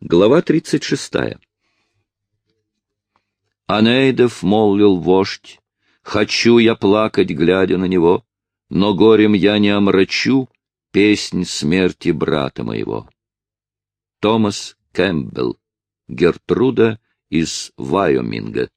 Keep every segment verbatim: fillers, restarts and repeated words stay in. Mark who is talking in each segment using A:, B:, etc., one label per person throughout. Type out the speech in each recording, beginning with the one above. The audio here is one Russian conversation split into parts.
A: Глава тридцать шестая. Анейдов молвил вождь, хочу я плакать, глядя на него, но горем я не омрачу песнь смерти брата моего. Томас Кэмпбелл, Гертруда из Вайоминга.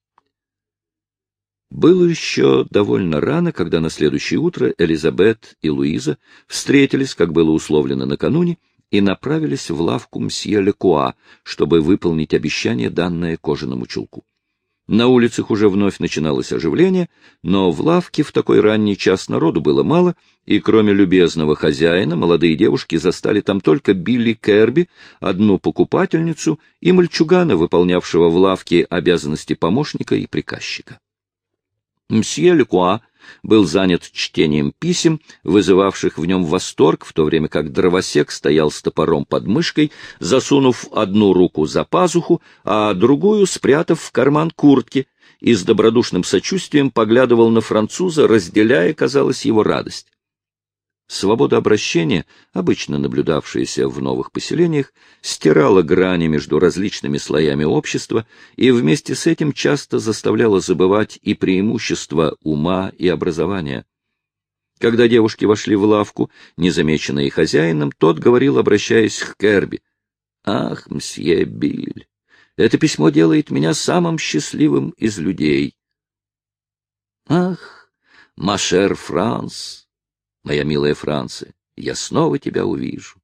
A: Было еще довольно рано, когда на следующее утро Элизабет и Луиза встретились, как было условлено накануне, и направились в лавку мсье Лекуа, чтобы выполнить обещание, данное кожаному чулку. На улицах уже вновь начиналось оживление, но в лавке в такой ранний час народу было мало, и кроме любезного хозяина молодые девушки застали там только Билли Керби, одну покупательницу и мальчугана, выполнявшего в лавке обязанности помощника и приказчика. Мсье Лекуа был занят чтением писем, вызывавших в нем восторг, в то время как дровосек стоял с топором под мышкой, засунув одну руку за пазуху, а другую спрятав в карман куртки, и с добродушным сочувствием поглядывал на француза, разделяя, казалось, его радость. Свобода обращения, обычно наблюдавшаяся в новых поселениях, стирала грани между различными слоями общества и вместе с этим часто заставляла забывать и преимущества ума и образования. Когда девушки вошли в лавку, незамеченные хозяином, тот говорил, обращаясь к Керби: «Ах, мсье Биль, это письмо делает меня самым счастливым из людей». «Ах, ма шер Франс, моя милая Франция, я снова тебя увижу».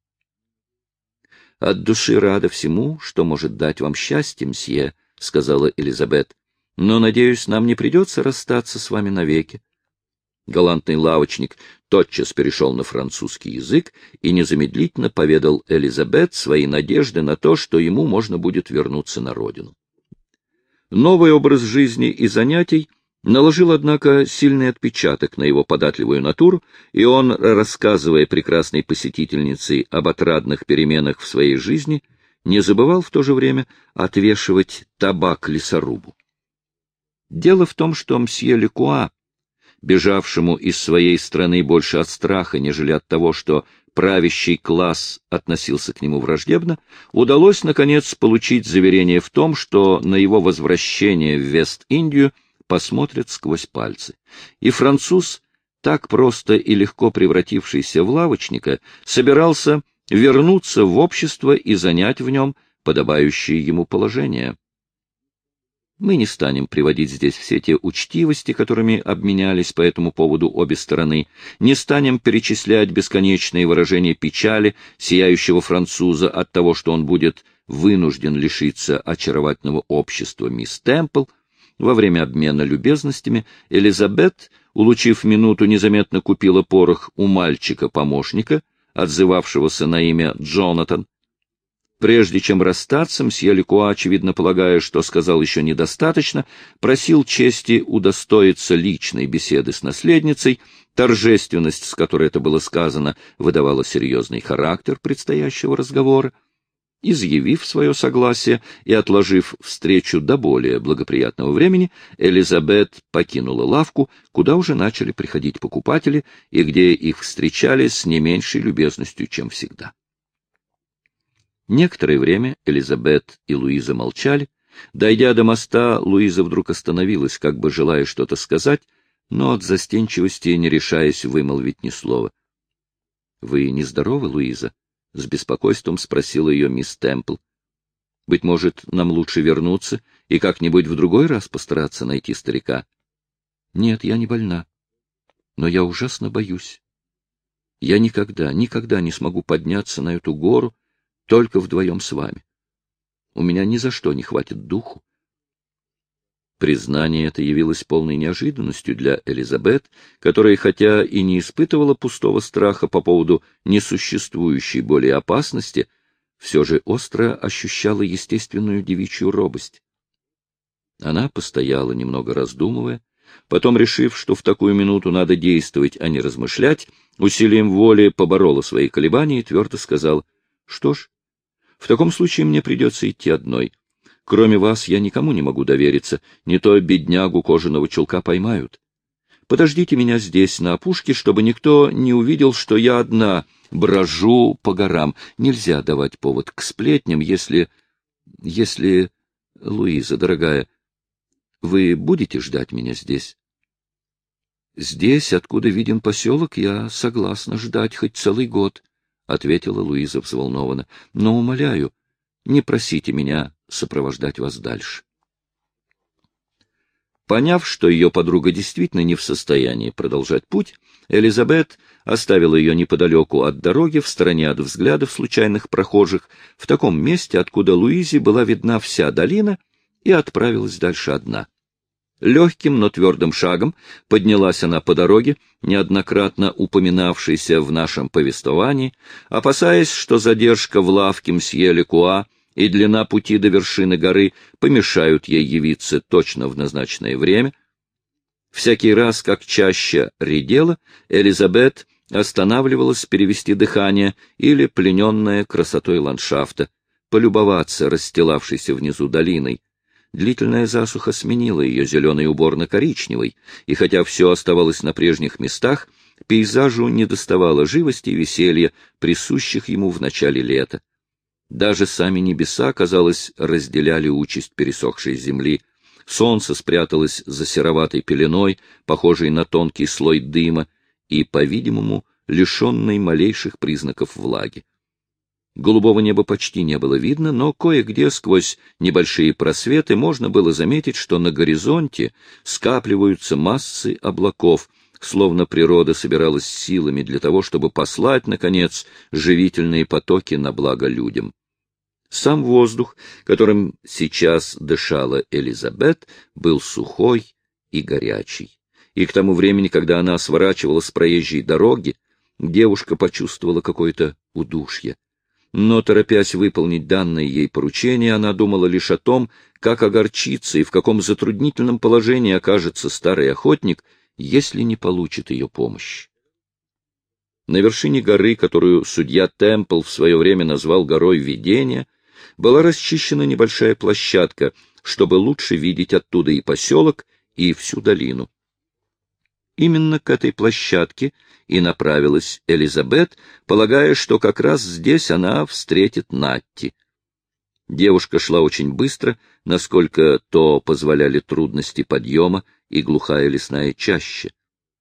A: «От души рада всему, что может дать вам счастье, мсье», — сказала Элизабет, — «но, надеюсь, нам не придется расстаться с вами навеки». Галантный лавочник тотчас перешел на французский язык и незамедлительно поведал Элизабет свои надежды на то, что ему можно будет вернуться на родину. Новый образ жизни и занятий наложил, однако, сильный отпечаток на его податливую натуру, и он, рассказывая прекрасной посетительнице об отрадных переменах в своей жизни, не забывал в то же время отвешивать табак лесорубу. Дело в том, что мсье Лекуа, бежавшему из своей страны больше от страха, нежели от того, что правящий класс относился к нему враждебно, удалось, наконец, получить заверение в том, что на его возвращение в Вест-Индию посмотрят сквозь пальцы. И француз, так просто и легко превратившийся в лавочника, собирался вернуться в общество и занять в нем подобающее ему положение. Мы не станем приводить здесь все те учтивости, которыми обменялись по этому поводу обе стороны, не станем перечислять бесконечные выражения печали сияющего француза от того, что он будет вынужден лишиться очаровательного общества мисс Темпл. Во время обмена любезностями Элизабет, улучив минуту, незаметно купила порох у мальчика-помощника, отзывавшегося на имя Джонатан. Прежде чем расстаться, мсье Лекуа, очевидно полагая, что сказал еще недостаточно, просил чести удостоиться личной беседы с наследницей. Торжественность, с которой это было сказано, выдавала серьезный характер предстоящего разговора. Изъявив свое согласие и отложив встречу до более благоприятного времени, Элизабет покинула лавку, куда уже начали приходить покупатели и где их встречали с не меньшей любезностью, чем всегда. Некоторое время Элизабет и Луиза молчали. Дойдя до моста, Луиза вдруг остановилась, как бы желая что-то сказать, но от застенчивости не решаясь вымолвить ни слова. — Вы нездоровы, Луиза? — с беспокойством спросила ее мисс Темпл. — Быть может, нам лучше вернуться и как-нибудь в другой раз постараться найти старика? — Нет, я не больна. Но я ужасно боюсь. Я никогда, никогда не смогу подняться на эту гору только вдвоем с вами. У меня ни за что не хватит духу. Признание это явилось полной неожиданностью для Элизабет, которая, хотя и не испытывала пустого страха по поводу несуществующей более опасности, все же остро ощущала естественную девичью робость. Она постояла, немного раздумывая, потом, решив, что в такую минуту надо действовать, а не размышлять, усилием воли поборола свои колебания и твердо сказала: — Что ж, в таком случае мне придется идти одной. Кроме вас я никому не могу довериться, не то беднягу кожаного чулка поймают. Подождите меня здесь, на опушке, чтобы никто не увидел, что я одна брожу по горам. Нельзя давать повод к сплетням, если... если... Луиза, дорогая, вы будете ждать меня здесь? Здесь, откуда виден поселок, я согласна ждать хоть целый год, — ответила Луиза взволнованно. — Но, умоляю, не просите меня сопровождать вас дальше. Поняв, что ее подруга действительно не в состоянии продолжать путь, Элизабет оставила ее неподалеку от дороги, в стороне от взглядов случайных прохожих, в таком месте, откуда Луизе была видна вся долина, и отправилась дальше одна. Легким, но твердым шагом поднялась она по дороге, неоднократно упоминавшейся в нашем повествовании, опасаясь, что задержка в лавке мсье Лекуа и длина пути до вершины горы помешают ей явиться точно в назначенное время. Всякий раз, как чаще редела, Элизабет останавливалась перевести дыхание или, плененная красотой ландшафта, полюбоваться расстилавшейся внизу долиной. Длительная засуха сменила ее зеленый убор на коричневый, и хотя все оставалось на прежних местах, пейзажу недоставало живости и веселья, присущих ему в начале лета. Даже сами небеса, казалось, разделяли участь пересохшей земли. Солнце спряталось за сероватой пеленой, похожей на тонкий слой дыма, и, по-видимому, лишенной малейших признаков влаги. Голубого неба почти не было видно, но кое-где сквозь небольшие просветы можно было заметить, что на горизонте скапливаются массы облаков, словно природа собиралась силами для того, чтобы послать, наконец, живительные потоки на благо людям. Сам воздух, которым сейчас дышала Элизабет, был сухой и горячий. И к тому времени, когда она сворачивала с проезжей дороги, девушка почувствовала какое-то удушье. Но, торопясь выполнить данное ей поручение, она думала лишь о том, как огорчится и в каком затруднительном положении окажется старый охотник, если не получит ее помощи. На вершине горы, которую судья Темпл в свое время назвал горой видения, была расчищена небольшая площадка, чтобы лучше видеть оттуда и поселок, и всю долину. Именно к этой площадке и направилась Элизабет, полагая, что как раз здесь она встретит Натти. Девушка шла очень быстро, насколько то позволяли трудности подъема и глухая лесная чаща.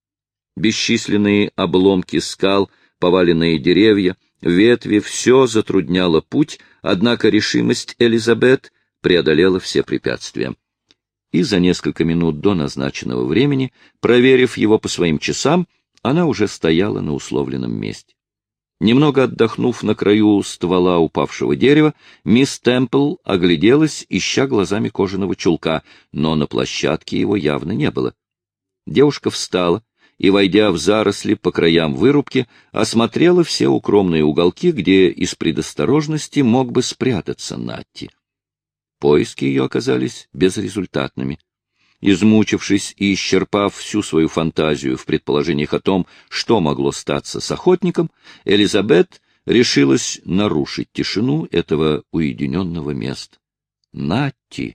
A: Бесчисленные обломки скал, поваленные деревья, ветви — все затрудняло путь, однако решимость Элизабет преодолела все препятствия. И за несколько минут до назначенного времени, проверив его по своим часам, она уже стояла на условленном месте. Немного отдохнув на краю ствола упавшего дерева, мисс Темпл огляделась, ища глазами кожаного чулка, но на площадке его явно не было. Девушка встала и, войдя в заросли по краям вырубки, осмотрела все укромные уголки, где из предосторожности мог бы спрятаться Натти. Поиски ее оказались безрезультатными. Измучившись и исчерпав всю свою фантазию в предположениях о том, что могло статься с охотником, Элизабет решилась нарушить тишину этого уединенного места. «Натти!»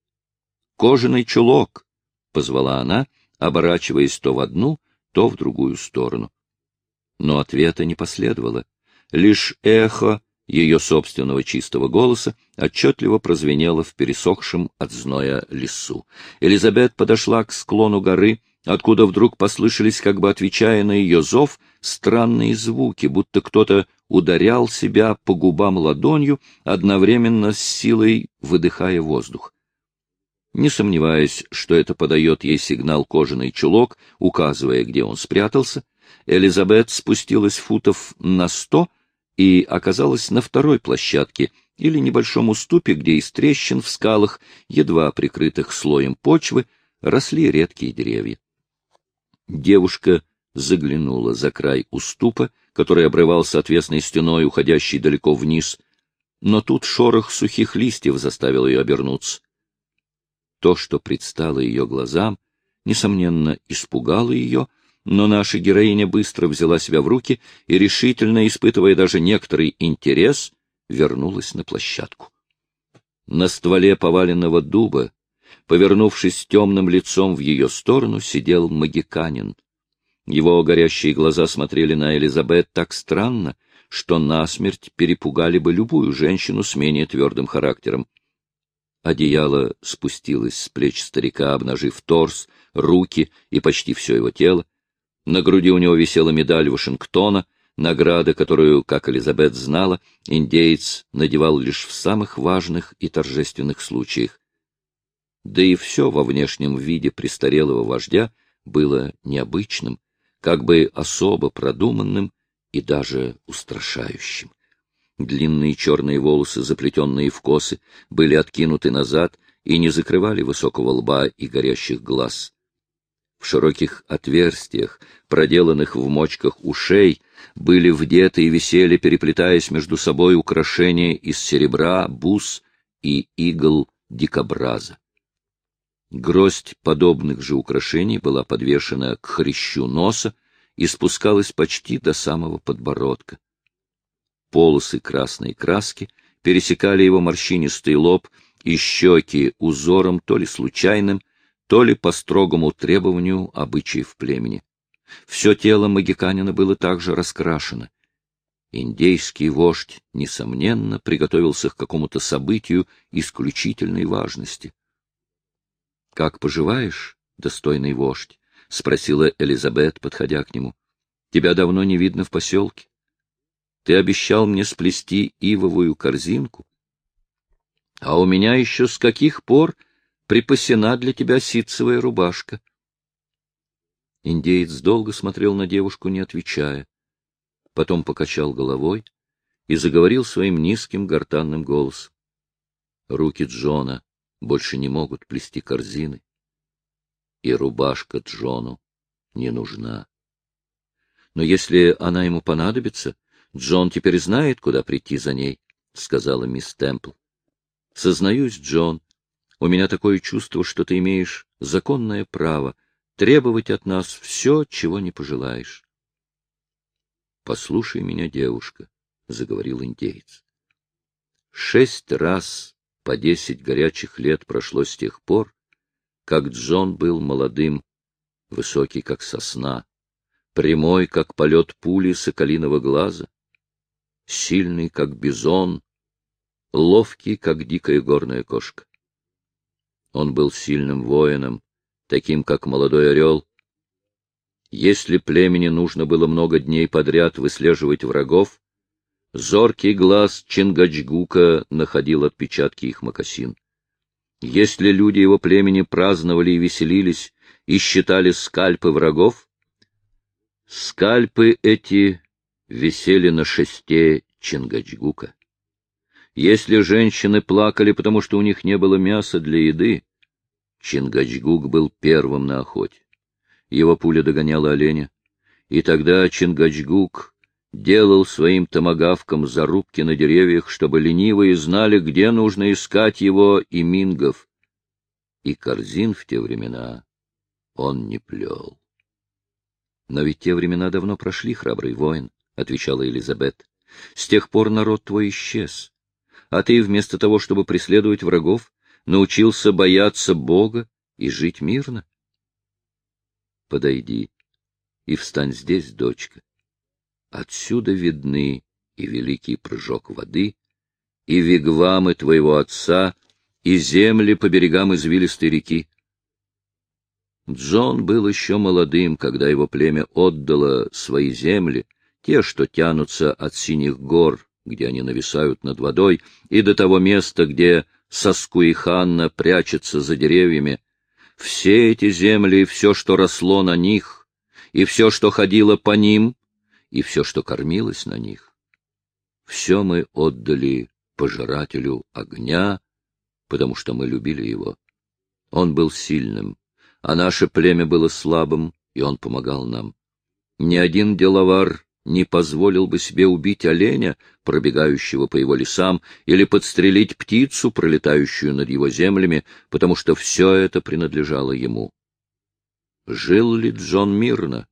A: «Кожаный чулок!» — позвала она, оборачиваясь то в одну, то в другую сторону. Но ответа не последовало. Лишь эхо ее собственного чистого голоса отчетливо прозвенело в пересохшем от зноя лесу. Элизабет подошла к склону горы, откуда вдруг послышались, как бы отвечая на ее зов, странные звуки, будто кто-то ударял себя по губам ладонью, одновременно с силой выдыхая воздух. Не сомневаясь, что это подает ей сигнал кожаный чулок, указывая, где он спрятался, Элизабет спустилась футов на сто и оказалась на второй площадке или небольшом уступе, где из трещин в скалах, едва прикрытых слоем почвы, росли редкие деревья. Девушка заглянула за край уступа, который обрывался отвесной стеной, уходящей далеко вниз, но тут шорох сухих листьев заставил ее обернуться. То, что предстало ее глазам, несомненно, испугало ее, но наша героиня быстро взяла себя в руки и, решительно испытывая даже некоторый интерес, вернулась на площадку. На стволе поваленного дуба, Повернувшись темным лицом в ее сторону, сидел магиканин. Его горящие глаза смотрели на Элизабет так странно, что насмерть перепугали бы любую женщину с менее твердым характером. Одеяло спустилось с плеч старика, обнажив торс, руки и почти все его тело. На груди у него висела медаль Вашингтона, награда, которую, как Элизабет знала, индеец надевал лишь в самых важных и торжественных случаях. Да и все во внешнем виде престарелого вождя было необычным, как бы особо продуманным и даже устрашающим. Длинные черные волосы, заплетенные в косы, были откинуты назад и не закрывали высокого лба и горящих глаз. В широких отверстиях, проделанных в мочках ушей, были вдеты и висели, переплетаясь между собой, украшения из серебра, бус и игл дикобраза. Гроздь подобных же украшений была подвешена к хрящу носа и спускалась почти до самого подбородка. Полосы красной краски пересекали его морщинистый лоб и щеки узором то ли случайным, то ли по строгому требованию обычаев племени. Все тело магиканина было также раскрашено. Индейский вождь, несомненно, приготовился к какому-то событию исключительной важности. — Как поживаешь, достойный вождь? — спросила Элизабет, подходя к нему. — Тебя давно не видно в поселке. Ты обещал мне сплести ивовую корзинку, а у меня еще с каких пор припасена для тебя ситцевая рубашка? Индеец долго смотрел на девушку, не отвечая. Потом покачал головой и заговорил своим низким гортанным голосом. Руки Джона больше не могут плести корзины, и рубашка Джону не нужна. Но если она ему понадобится, Джон теперь знает, куда прийти за ней, — сказала мисс Темпл. — Сознаюсь, Джон, у меня такое чувство, что ты имеешь законное право требовать от нас все, чего не пожелаешь. — Послушай меня, девушка, — заговорил индеец. — Шесть раз по десять горячих лет прошло с тех пор, как Джон был молодым, высокий, как сосна, прямой, как полет пули соколиного глаза, сильный, как бизон, ловкий, как дикая горная кошка. Он был сильным воином, таким, как молодой орел. Если племени нужно было много дней подряд выслеживать врагов, зоркий глаз Чингачгука находил отпечатки их мокасин. Если люди его племени праздновали и веселились и считали скальпы врагов, скальпы эти висели на шесте Чингачгука. Если женщины плакали, потому что у них не было мяса для еды, Чингачгук был первым на охоте. Его пуля догоняла оленя, и тогда Чингачгук делал своим томагавкам зарубки на деревьях, чтобы ленивые знали, где нужно искать его и мингов. И корзин в те времена он не плел. — Но ведь те времена давно прошли, храбрый воин, — отвечала Элизабет. — С тех пор народ твой исчез. А ты, вместо того, чтобы преследовать врагов, научился бояться Бога и жить мирно? Подойди и встань здесь, дочка. Отсюда видны и великий прыжок воды, и вигвамы твоего отца, и земли по берегам извилистой реки. Джон был еще молодым, когда его племя отдало свои земли, те, что тянутся от синих гор, где они нависают над водой, и до того места, где Саскуиханна прячется за деревьями. Все эти земли и все, что росло на них, и все, что ходило по ним, и все, что кормилось на них, все мы отдали пожирателю огня, потому что мы любили его. Он был сильным, а наше племя было слабым, и он помогал нам. Ни один деловар не позволил бы себе убить оленя, пробегающего по его лесам, или подстрелить птицу, пролетающую над его землями, потому что все это принадлежало ему. Жил ли Джон мирно?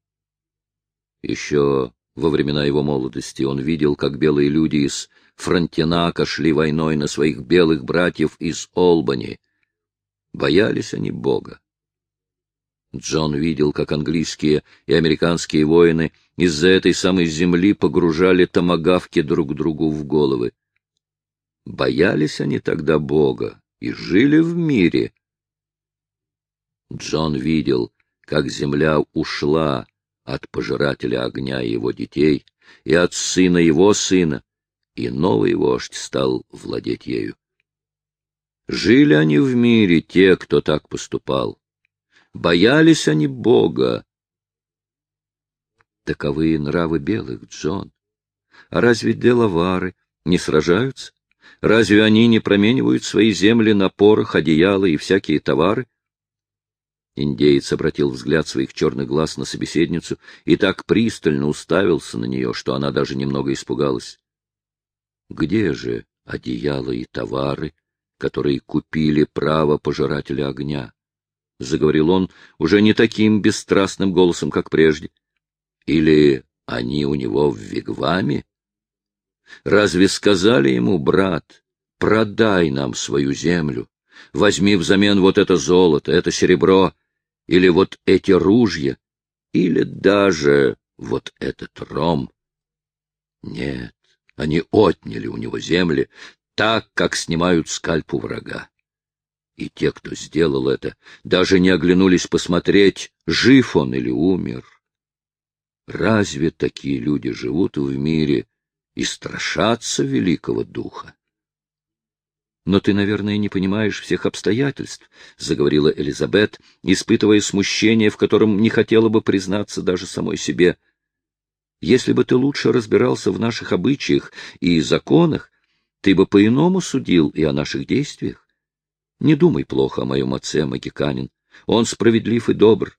A: Еще во времена его молодости он видел, как белые люди из Фронтенака шли войной на своих белых братьев из Олбани. Боялись они Бога. Джон видел, как английские и американские воины из-за этой самой земли погружали томагавки друг другу в головы. Боялись они тогда Бога и жили в мире. Джон видел, как земля ушла от пожирателя огня и его детей, и от сына его сына, и новый вождь стал владеть ею. Жили они в мире, те, кто так поступал. Боялись они Бога. Таковы нравы белых, Джон. А разве делавары не сражаются? Разве они не променивают свои земли на порох, одеяла и всякие товары? Индеец обратил взгляд своих черных глаз на собеседницу и так пристально уставился на нее, что она даже немного испугалась. Где же одеяла и товары, которые купили право пожирателя огня? — заговорил он уже не таким бесстрастным голосом, как прежде. — Или они у него в вигваме? Разве сказали ему, брат, продай нам свою землю, возьми взамен вот это золото, это серебро, или вот эти ружья, или даже вот этот ром? Нет, они отняли у него земли так, как снимают скальп у врага. И те, кто сделал это, даже не оглянулись посмотреть, жив он или умер. Разве такие люди живут в мире и страшатся великого духа? — Но ты, наверное, не понимаешь всех обстоятельств, — заговорила Элизабет, испытывая смущение, в котором не хотела бы признаться даже самой себе. — Если бы ты лучше разбирался в наших обычаях и законах, ты бы по-иному судил и о наших действиях. Не думай плохо о моем отце, Магиканин. Он справедлив и добр.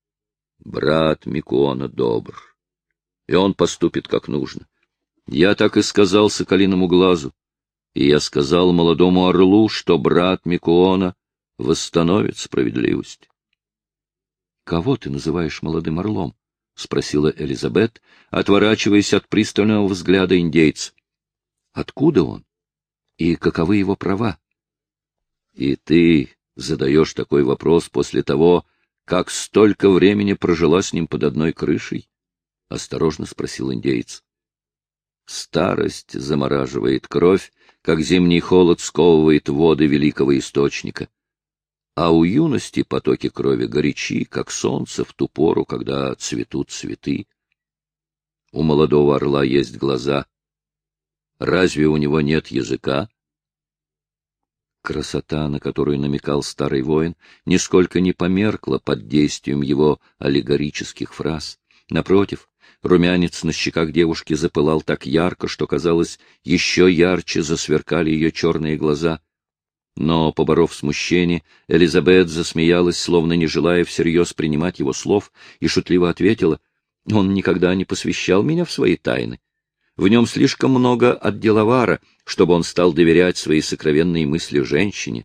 A: Брат Микуона добр, и он поступит как нужно. Я так и сказал Соколиному глазу, и я сказал молодому орлу, что брат Микуона восстановит справедливость. — Кого ты называешь молодым орлом? — спросила Элизабет, отворачиваясь от пристального взгляда индейца. — Откуда он? И каковы его права? И ты задаешь такой вопрос после того, как столько времени прожила с ним под одной крышей? — осторожно спросил индеец. Старость замораживает кровь, как зимний холод сковывает воды великого источника. А у юности потоки крови горячи, как солнце в ту пору, когда цветут цветы. У молодого орла есть глаза. Разве у него нет языка? Красота, на которую намекал старый воин, нисколько не померкла под действием его аллегорических фраз. Напротив, румянец на щеках девушки запылал так ярко, что, казалось, еще ярче засверкали ее черные глаза. Но, поборов смущение, Элизабет засмеялась, словно не желая всерьез принимать его слов, и шутливо ответила: — Он никогда не посвящал меня в свои тайны. В нем слишком много от деловара, чтобы он стал доверять свои сокровенные мысли женщине.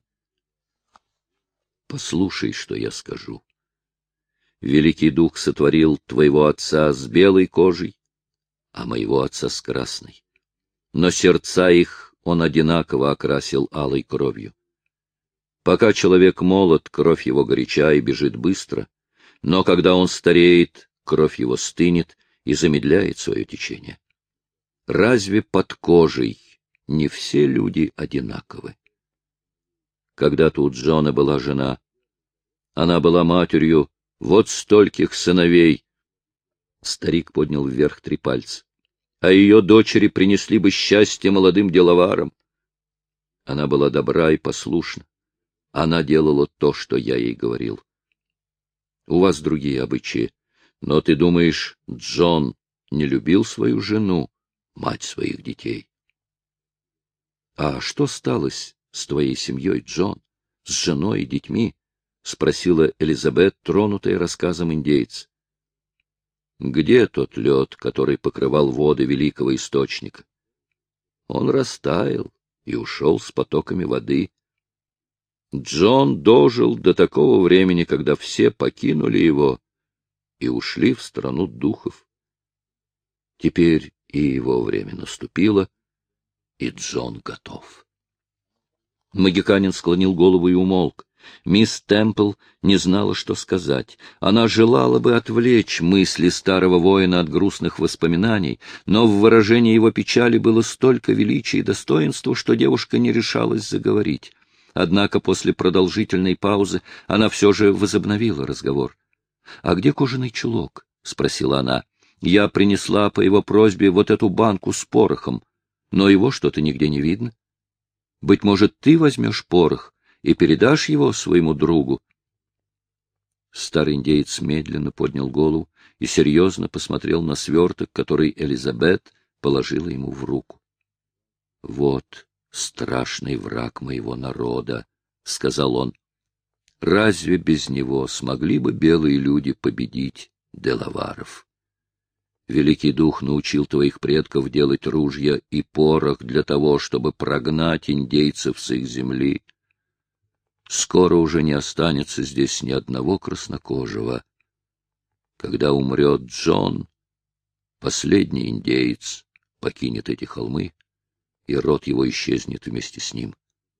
A: Послушай, что я скажу. Великий Дух сотворил твоего отца с белой кожей, а моего отца с красной. Но сердца их он одинаково окрасил алой кровью. Пока человек молод, кровь его горяча и бежит быстро, но когда он стареет, кровь его стынет и замедляет свое течение. Разве под кожей не все люди одинаковы? Когда-то у Джона была жена. Она была матерью вот стольких сыновей. Старик поднял вверх три пальца. А ее дочери принесли бы счастье молодым деловарам. Она была добра и послушна. Она делала то, что я ей говорил. У вас другие обычаи. Но ты думаешь, Джон не любил свою жену, мать своих детей? — А что сталось с твоей семьей, Джон, с женой и детьми? — спросила Элизабет, тронутая рассказом индейца. — Где тот лед, который покрывал воды великого источника? Он растаял и ушел с потоками воды. Джон дожил до такого времени, когда все покинули его и ушли в страну духов. Теперь и его время наступило, и Джон готов. Магиканин склонил голову и умолк. Мисс Темпл не знала, что сказать. Она желала бы отвлечь мысли старого воина от грустных воспоминаний, но в выражении его печали было столько величия и достоинства, что девушка не решалась заговорить. Однако после продолжительной паузы она все же возобновила разговор. — А где кожаный чулок? — спросила она. — Я принесла по его просьбе вот эту банку с порохом, но его что-то нигде не видно. Быть может, ты возьмешь порох и передашь его своему другу? Старый индеец медленно поднял голову и серьезно посмотрел на сверток, который Элизабет положила ему в руку. — Вот страшный враг моего народа, — сказал он. — Разве без него смогли бы белые люди победить делаваров? Великий Дух научил твоих предков делать ружья и порох для того, чтобы прогнать индейцев с их земли. Скоро уже не останется здесь ни одного краснокожего. Когда умрет Джон, последний индеец покинет эти холмы, и род его исчезнет вместе с ним.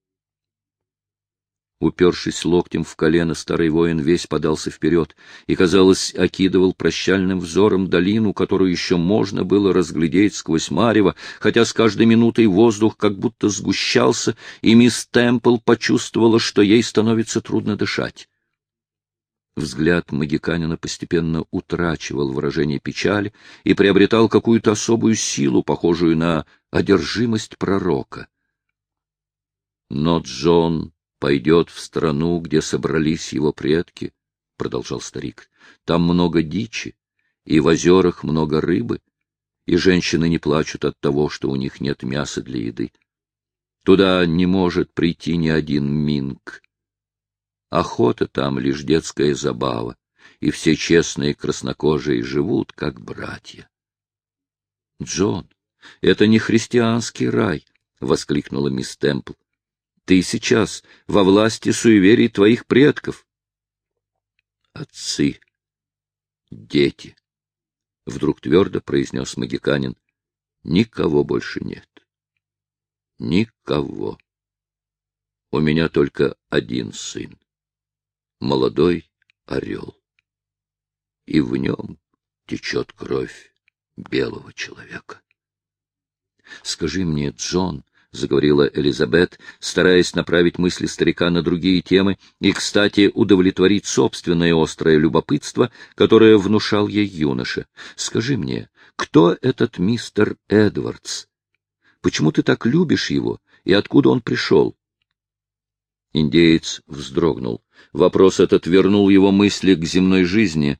A: Упершись локтем в колено, старый воин весь подался вперед и, казалось, окидывал прощальным взором долину, которую еще можно было разглядеть сквозь марево, хотя с каждой минутой воздух как будто сгущался, и мисс Темпл почувствовала, что ей становится трудно дышать. Взгляд магиканина постепенно утрачивал выражение печали и приобретал какую-то особую силу, похожую на одержимость пророка. Но Джон пойдет в страну, где собрались его предки, — продолжал старик. — Там много дичи, и в озерах много рыбы, и женщины не плачут от того, что у них нет мяса для еды. Туда не может прийти ни один минк. Охота там лишь детская забава, и все честные краснокожие живут, как братья. — Джон, это не христианский рай! — воскликнула мисс Темпл. Ты сейчас во власти суеверий твоих предков. Отцы, дети, — вдруг твердо произнес магиканин, — никого больше нет. Никого. У меня только один сын, молодой орел. И в нем течет кровь белого человека. Скажи мне, Джон, — заговорила Элизабет, стараясь направить мысли старика на другие темы и, кстати, удовлетворить собственное острое любопытство, которое внушал ей юноша. — Скажи мне, кто этот мистер Эдвардс? Почему ты так любишь его, и откуда он пришел? Индеец вздрогнул. Вопрос этот вернул его мысли к земной жизни.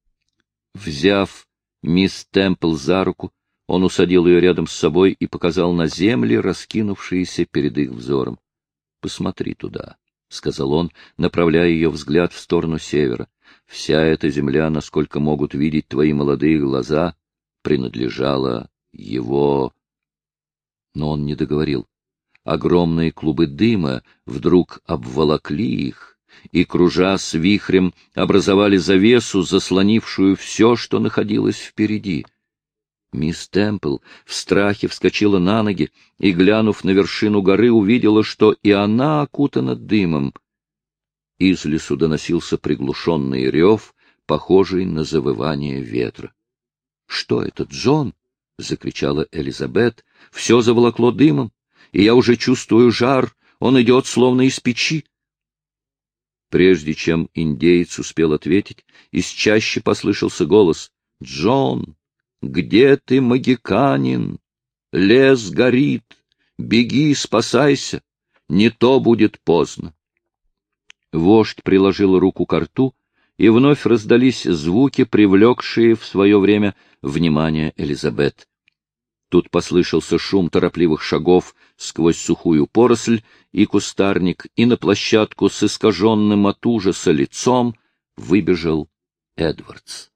A: Взяв мисс Темпл за руку, он усадил ее рядом с собой и показал на земли, раскинувшиеся перед их взором. — Посмотри туда, — сказал он, направляя ее взгляд в сторону севера. — Вся эта земля, насколько могут видеть твои молодые глаза, принадлежала его... Но он не договорил. Огромные клубы дыма вдруг обволокли их, и, кружа с вихрем, образовали завесу, заслонившую все, что находилось впереди. Мисс Темпл в страхе вскочила на ноги и, глянув на вершину горы, увидела, что и она окутана дымом. Из лесу доносился приглушенный рев, похожий на завывание ветра. — Что это, Джон? — закричала Элизабет. — Все заволокло дымом, и я уже чувствую жар, он идет словно из печи. Прежде чем индеец успел ответить, из чащи послышался голос: — Джон! Где ты, магиканин? Лес горит. Беги, спасайся. Не то будет поздно. Вождь приложил руку ко рту, и вновь раздались звуки, привлекшие в свое время внимание Элизабет. Тут послышался шум торопливых шагов сквозь сухую поросль и кустарник, и на площадку с искаженным от ужаса лицом выбежал Эдвардс.